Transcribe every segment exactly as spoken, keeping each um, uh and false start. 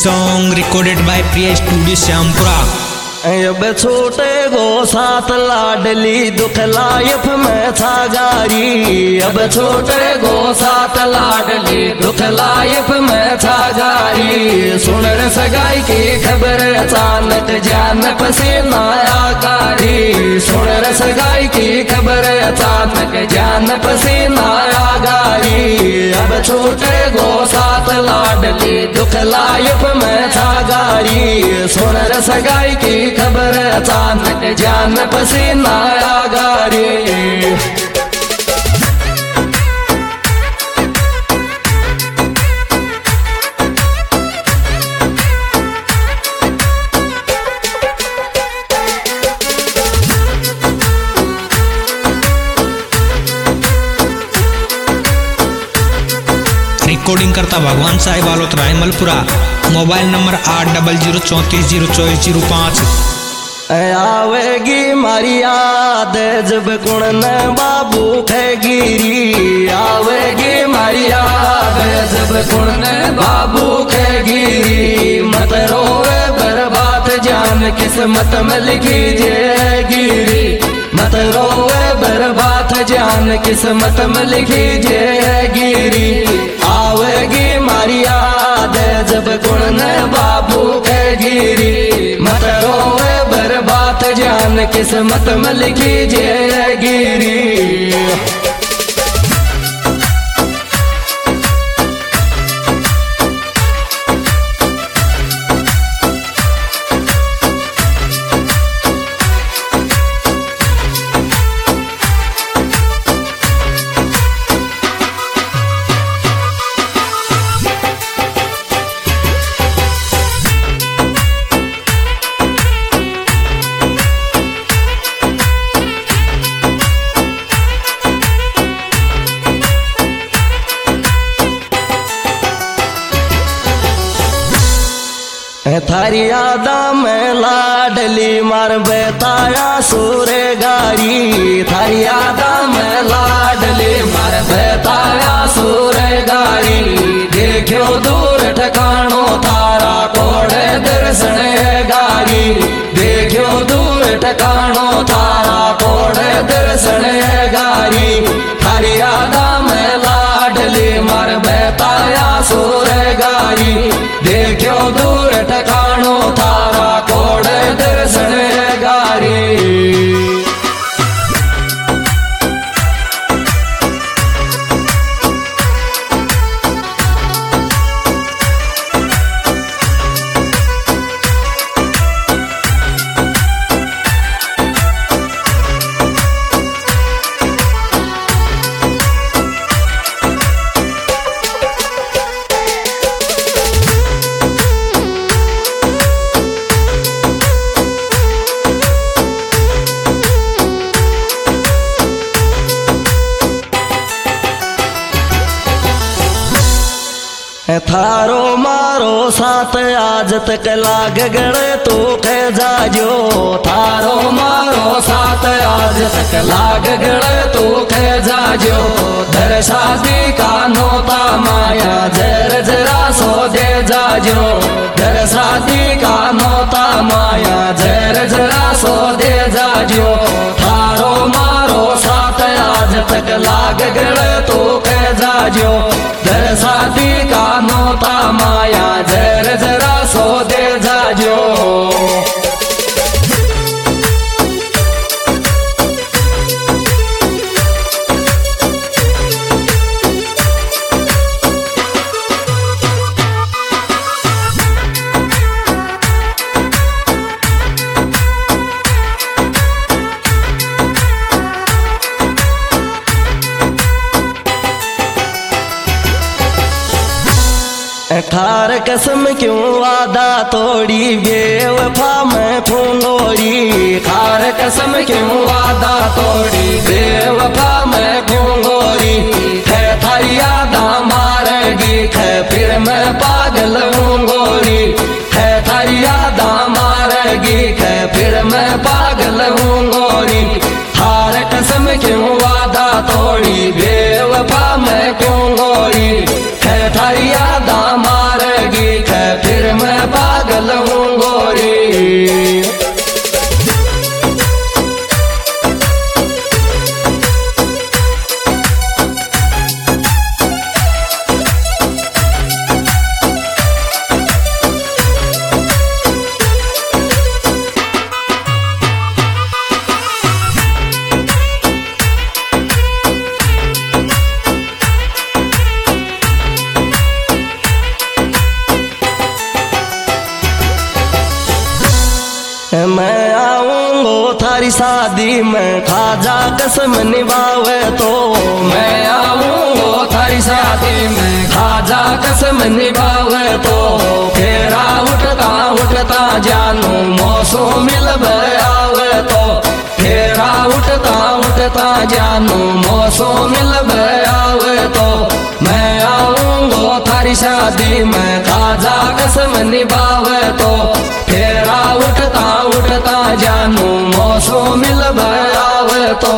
song recorded by Priya Studio Syampura। अब छोटे गो साथ लाडली दुख लाइफ में था जारी। अब छोटे गो साथ लाडली दुख लाइफ में था जारी। सुन रे सगाई की खबर अचानक जान पसीना आकारी। सुन रे सगाई की खबर अचानक जान पसीना आगारी। अब छोटे गो साथ लाडली दुख लाइफ में था जारी। सुन रे सगाई की खबर अचानक जान पसीना आगारी। रिकॉर्डिंग करता भगवान साहिब आलोत रायमलपुरा। मोबाइल नंबर आठ डबल जीरो चौंतीस जीरो चौबीस जीरो पाँच। आवेगी मारी याद जब कुण न बाबू खेगिरी। आवेगी मारी याद जब कुण न बाबू खेगिरी। मत रोवे बर्बाद जान किस्मत में लिखी जेगिरी। मत रोवे बर्बाद जान किस्मत में लिखी जेगिरी। आवेगी मारी याद जब कुण न बाबू खेगिरी। मत रोवे बर्बाद जान किस्मत में लिखी जेगिरी। थारी यादा में लाडली मार बेताया सूरे गारी। थारी यादा में लाडली मार बेताया सूरे गारी। देखियो दूर ठिकानो थारा कोड़े दर्शन गारी। देखियो दूर ठिकानो थारा कोड़े दर्शन गारी। थारी यादा में लाडली मार बेताया सूरे गारी। देखियो दूर ठिकानो थारा कोड़े दर्शन गारी। थारो मारो साथ आज तक लाग गड़े तो खे जाजो। थारो मारो साथ आज तक लाग गड़े तो खे जाजो। दर शादी का नोता माया जर जरा सो दे जाजो। दर शादी का नोता माया जर जरा सो दे जाजो। थारो मारो साथ आज तक लाग गड़े तो खे जाजो। दर शादी का नोता माया जर जरा सो दे जाजो। थार कसम क्यों वादा तोड़ी बेवफा मैं खूंगोरी। थार कसम क्यों वादा तोड़ी बेवफा मैं खूंगोरी। है थारी यादा मारेगी है फिर मैं पागल हूँगोरी। है थारी यादा मारेगी है फिर मैं पागल हूँगोरी। थार कसम क्यों वादा तोड़ी बेवफा मैं क्यों गोरी। है थारी यादा मारेगी है फिर मैं शादी में खाजा कसम निभावे तो मैं आऊंगा थारी शादी में खाजा कसम निभावे तो फेरा उठता उठता जानू मौसम मिल आवे तो फेरा उठता उठता जानू मौसम मिल आवे तो मैं आऊंगा थारी शादी में खाजा कसम निभावे तो फेरा उठता उठता जानू मौसम मिल आवे तो।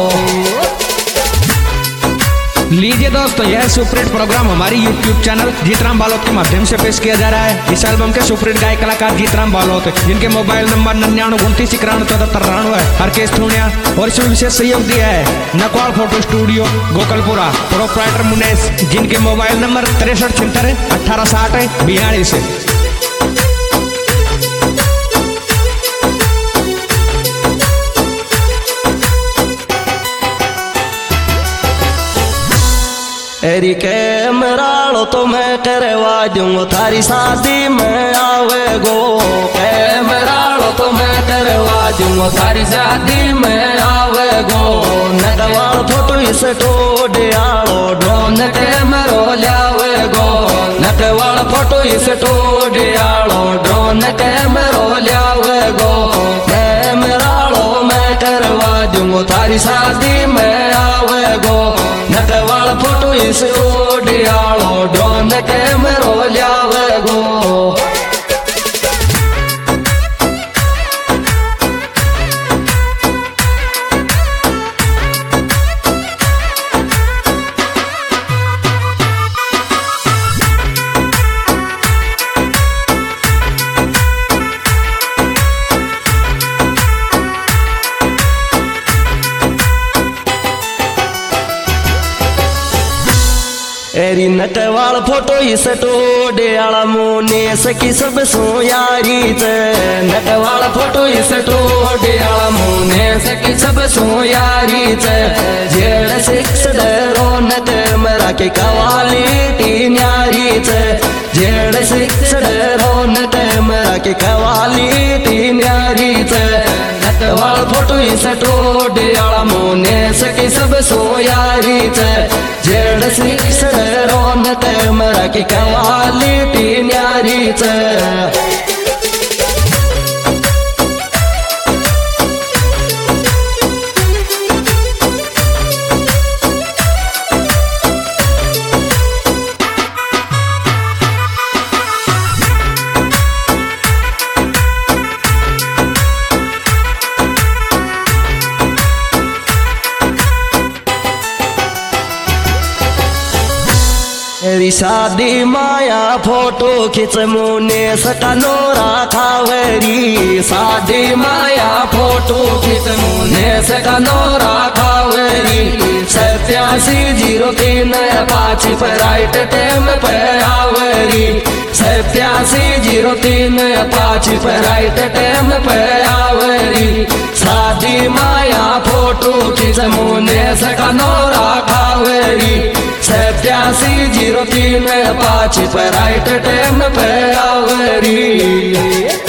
लीजिए दोस्तों, यह सुपरहिट प्रोग्राम हमारी यूट्यूब चैनल जीतराम बालोत के माध्यम से पेश किया जा रहा है। इस एल्बम के सुपरहिट गायक कलाकार जीतराम बालोत, जिनके मोबाइल नंबर निन्यानवे उनतीस इक्यानवे चौदह तिरानवे हर केस ठूणिया, और इसमें विशेष सहयोग दिया है Nakwal photo studio Gokalpura, proprietor Munesh, जिनके मोबाइल नंबर तिरसठ छिहत्तर अठारह साठ बयालीस। एरी कैमरालो तो मैं करवा दूंगा थारी शादी में आवे गो, कैमरालो तो मैं करवा दूंगा थारी शादी में आवे गो। नटवाल फोटो इस टोडे आलो ड्रोन कैमरो लावे गो, नटवाल फोटो इस टोडे आलो ड्रोन कैमरो लावे गो। कैमरालो मैं करवा दूंगा थारी शादी में आवे गो, नटवाल फोटो इस ओडियालो ड्रोन कैमरो लावे गो। एरी नटवाल फोटो इस टोडे आला मुने सकी सब सो यारी ते, नटवाल फोटो इस टोडे आला मुने सकी सब सो यारी ते। जेड़ सिक्स डरो नट मरा के कवाली टी न्यारी ते, जेड़ सिक्स डरो नट मरा के कवाली टी न्यारी ते। नटवाल फोटो इस टोडे आला मुने सकी सब सो यारी ते, जेड़ सिक्स रोन ते मरा की कवाली टी न्यारी ते। मेरी शादी माया फोटो खिंच मुने सकानो राखावेरी, शादी माया फोटो खिंच मुने सकानो राखावेरी। सत्यासी जीरो तीन पाँच पर राइट टाइम पे आवेरी, सत्यासी जीरो तीन पाँच पर राइट टाइम पे आवेरी। शादी माया फोटो खिंच मुने सकानो राखावेरी, सत्यासी जीरो तीन पाँच पर राइट टाइम पे आवेरी।